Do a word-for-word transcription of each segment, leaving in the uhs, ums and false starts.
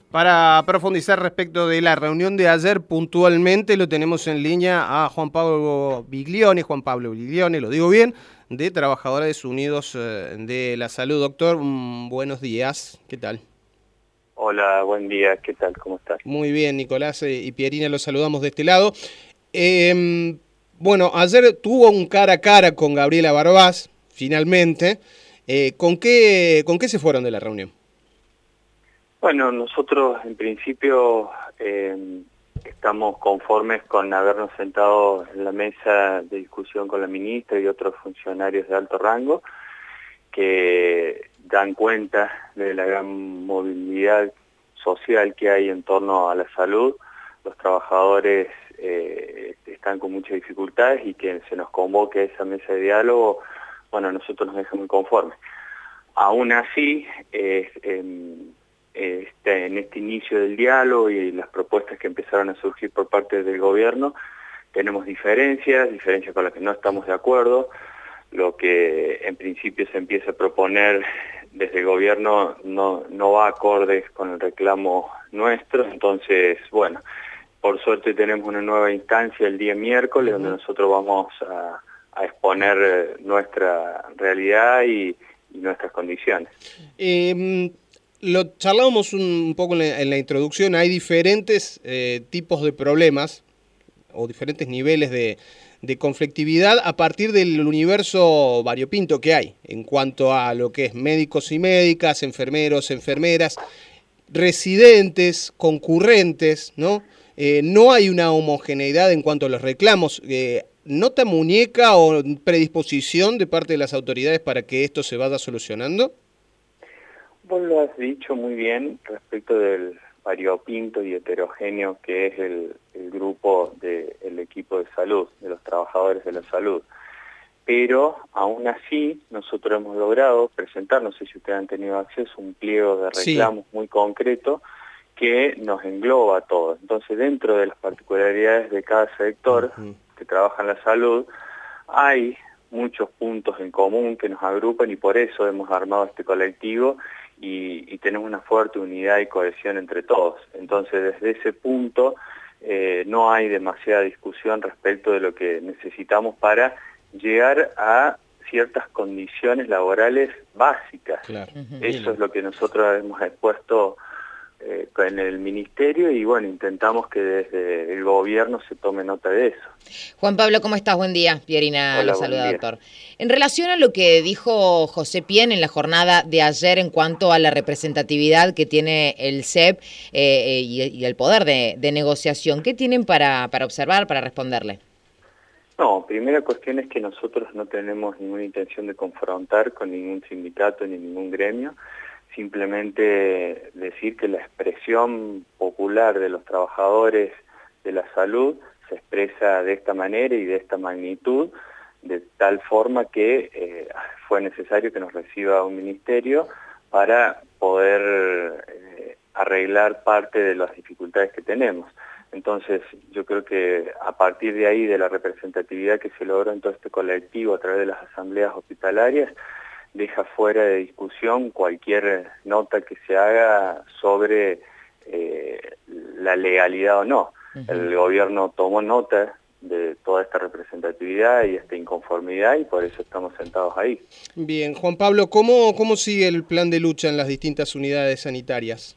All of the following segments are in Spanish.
Para profundizar respecto de la reunión de ayer, puntualmente lo tenemos en línea a Juan Pablo Biglione, Juan Pablo Biglione, lo digo bien, de Trabajadores Unidos de la Salud. Doctor, buenos días, ¿qué tal? Hola, buen día, ¿qué tal? ¿Cómo estás? Muy bien, Nicolás y Pierina, los saludamos de este lado. Eh, bueno, ayer tuvo un cara a cara con Gabriela Barbás, finalmente. Eh, ¿con qué, ¿Con qué se fueron de la reunión? Bueno, nosotros en principio eh, estamos conformes con habernos sentado en la mesa de discusión con la ministra y otros funcionarios de alto rango que dan cuenta de la gran movilidad social que hay en torno a la salud. Los trabajadores eh, están con muchas dificultades y que se nos convoque a esa mesa de diálogo, bueno, a nosotros nos deja muy conformes. Aún así, eh, eh, Este, en este inicio del diálogo y las propuestas que empezaron a surgir por parte del gobierno, tenemos diferencias, diferencias con las que no estamos de acuerdo. Lo que en principio se empieza a proponer desde el gobierno no, no va acorde con el reclamo nuestro, entonces, bueno, por suerte tenemos una nueva instancia el día miércoles, uh-huh. donde nosotros vamos a, a exponer nuestra realidad y, y nuestras condiciones. Eh... Lo charlábamos un poco en la, en la introducción, hay diferentes eh, tipos de problemas o diferentes niveles de, de conflictividad a partir del universo variopinto que hay en cuanto a lo que es médicos y médicas, enfermeros, enfermeras, residentes, concurrentes, ¿no? Eh, no hay una homogeneidad en cuanto a los reclamos. Eh, ¿Nota muñeca o predisposición de parte de las autoridades para que esto se vaya solucionando? Vos lo has dicho muy bien respecto del variopinto y heterogéneo que es el, el grupo del equipo de salud, de los trabajadores de la salud. Pero aún así nosotros hemos logrado presentar, no sé si ustedes han tenido acceso, un pliego de reclamos sí. muy concreto que nos engloba a todos. Entonces dentro de las particularidades de cada sector uh-huh. que trabaja en la salud, hay muchos puntos en común que nos agrupan y por eso hemos armado este colectivo y, y tenemos una fuerte unidad y cohesión entre todos. Entonces desde ese punto eh, no hay demasiada discusión respecto de lo que necesitamos para llegar a ciertas condiciones laborales básicas. Claro. Uh-huh. Eso es lo que nosotros hemos expuesto Eh, en el ministerio y bueno, intentamos que desde el gobierno se tome nota de eso. Juan Pablo, ¿cómo estás? Buen día. Pierina lo saluda, doctor. En relación a lo que dijo José Pien en la jornada de ayer en cuanto a la representatividad que tiene el C E P eh, y, y el poder de, de negociación, ¿qué tienen para, para observar, para responderle? No, primera cuestión es que nosotros no tenemos ninguna intención de confrontar con ningún sindicato ni ningún gremio. Simplemente decir que la expresión popular de los trabajadores de la salud se expresa de esta manera y de esta magnitud, de tal forma que eh, fue necesario que nos reciba un ministerio para poder eh, arreglar parte de las dificultades que tenemos. Entonces yo creo que a partir de ahí, de la representatividad que se logró en todo este colectivo a través de las asambleas hospitalarias, deja fuera de discusión cualquier nota que se haga sobre eh, la legalidad o no. Uh-huh. El gobierno tomó nota de toda esta representatividad y esta inconformidad y por eso estamos sentados ahí. Bien, Juan Pablo, ¿cómo, cómo sigue el plan de lucha en las distintas unidades sanitarias?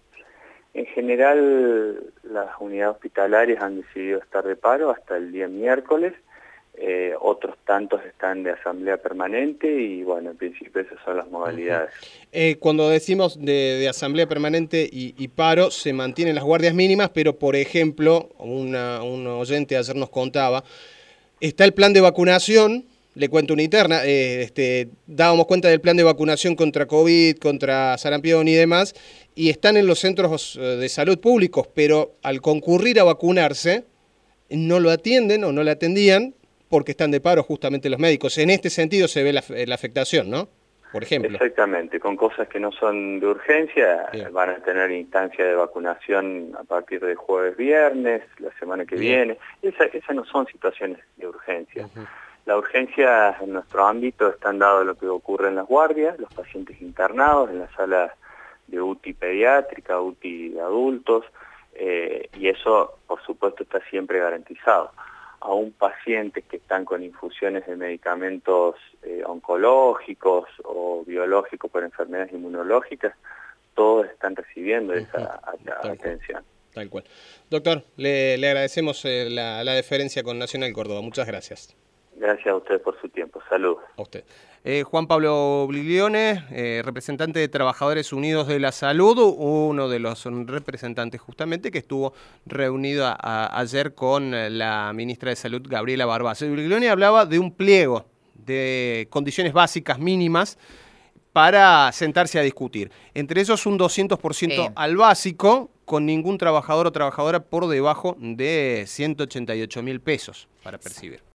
En general, las unidades hospitalarias han decidido estar de paro hasta el día miércoles. Eh, otros tantos están de asamblea permanente y bueno, en principio esas son las modalidades. Uh-huh. eh, cuando decimos de, de asamblea permanente y, y paro, se mantienen las guardias mínimas, pero por ejemplo, una, un oyente ayer nos contaba, está el plan de vacunación, le cuento una interna, eh, este, dábamos cuenta del plan de vacunación contra COVID, contra sarampión y demás, y están en los centros de salud públicos, pero al concurrir a vacunarse, no lo atienden o no lo atendían, porque están de paro justamente los médicos. En este sentido se ve la, la afectación, ¿no? Por ejemplo. Exactamente, con cosas que no son de urgencia, Bien. van a tener instancia de vacunación a partir de jueves, viernes, la semana que Bien. viene. Esa, esas no son situaciones de urgencia. Uh-huh. La urgencia en nuestro ámbito están dado lo que ocurre en las guardias, los pacientes internados en las salas de U T I pediátrica, U T I de adultos, eh, y eso por supuesto está siempre garantizado. Aún pacientes que están con infusiones de medicamentos eh, oncológicos o biológicos por enfermedades inmunológicas, todos están recibiendo esa uh-huh. atención. Tal cual. Doctor, le, le agradecemos eh, la, la deferencia con Nacional Córdoba. Muchas gracias. Gracias a usted por su tiempo. Saludos. A usted. Eh, Juan Pablo Bliglione, eh, representante de Trabajadores Unidos de la Salud, uno de los representantes justamente que estuvo reunido a, a, ayer con la ministra de Salud, Gabriela Barbas. Bliglione hablaba de un pliego de condiciones básicas mínimas para sentarse a discutir. Entre esos un doscientos por ciento sí. al básico, con ningún trabajador o trabajadora por debajo de ciento ochenta y ocho mil pesos para percibir.